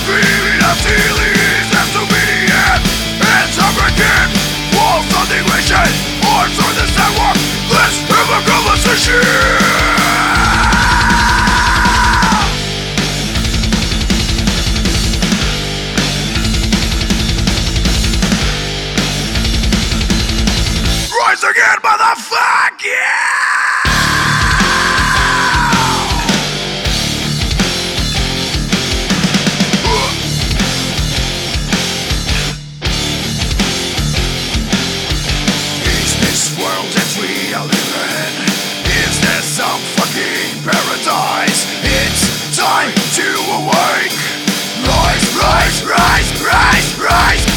Screaming out feelings disobedient. It's unbreaking. Walls of negation. Born through this network. Let's have a conversation. Rise again, motherfucker! Yeah! Is this world that we are living? Is there some fucking paradise? It's time to awake. Rise, rise, rise, rise, rise.